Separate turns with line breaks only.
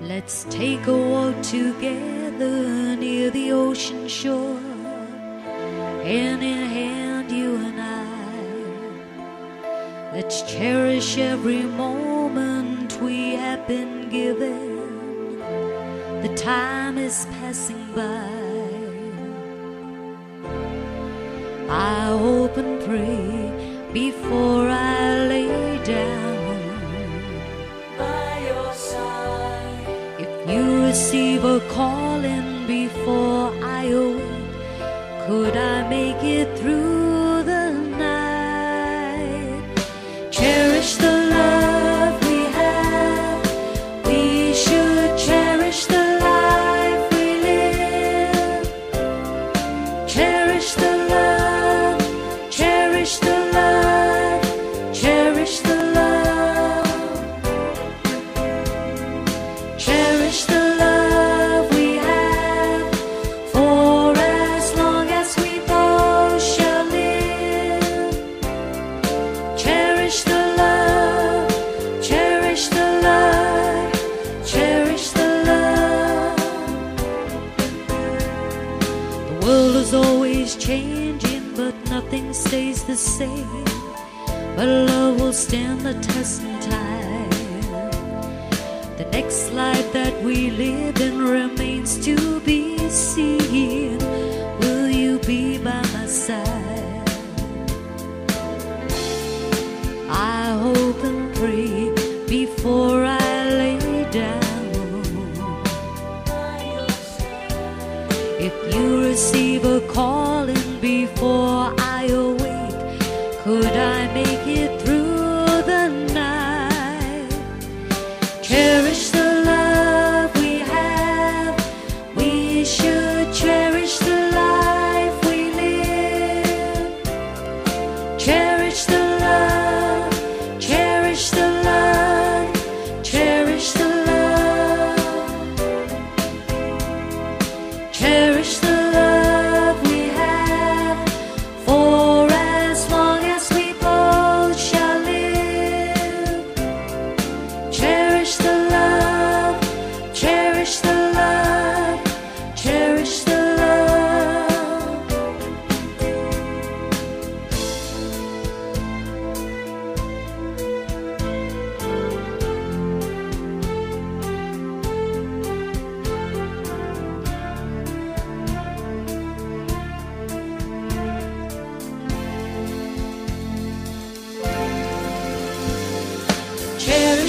Let's take a walk together near the ocean shore, hand in hand, you and I. Let's cherish every moment we have been given. The time is passing by. I hope and pray before I lay down by your side. If you receive a calling before I awake, could I make it through the night? Cherish the love we have. We should cherish the life we live. Cherish the love, cherish the love, cherish the love. Cherish the love we have, for as long as we both shall live. Cherish the love, cherish the love, cherish the love. The world is always changing, but nothing stays the same. But love will stand the test of time. The next life that we live in remains to be seen. Will you be by my side? I hope and pray before I lay down. If you receive a calling before I awake, could I make it through the night? Cherish the love we have. We should cherish the life we live. Cherish the love, cherish the love, cherish the love. Cherish the love we have, for as long as we both shall live. Cherish the love, cherish the love, cherish the love. Cherish